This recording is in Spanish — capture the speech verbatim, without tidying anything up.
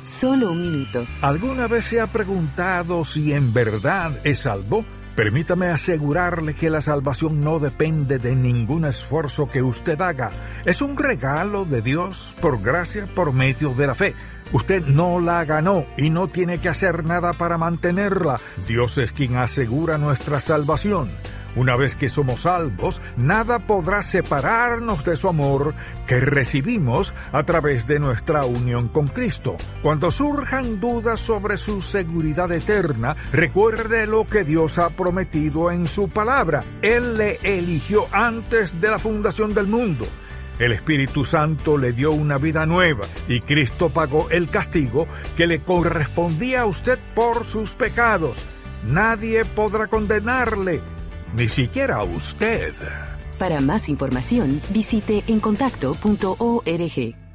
Solo un minuto. ¿Alguna vez se ha preguntado si en verdad es salvo? Permítame asegurarle que la salvación no depende de ningún esfuerzo que usted haga. Es un regalo de Dios por gracia por medio de la fe. Usted no la ganó y no tiene que hacer nada para mantenerla. Dios es quien asegura nuestra salvación. Una vez que somos salvos, nada podrá separarnos de su amor que recibimos a través de nuestra unión con Cristo. Cuando surjan dudas sobre su seguridad eterna, recuerde lo que Dios ha prometido en su palabra. Él le eligió antes de la fundación del mundo. El Espíritu Santo le dio una vida nueva y Cristo pagó el castigo que le correspondía a usted por sus pecados. Nadie podrá condenarle, ni siquiera usted. Para más información, visite en contacto punto org.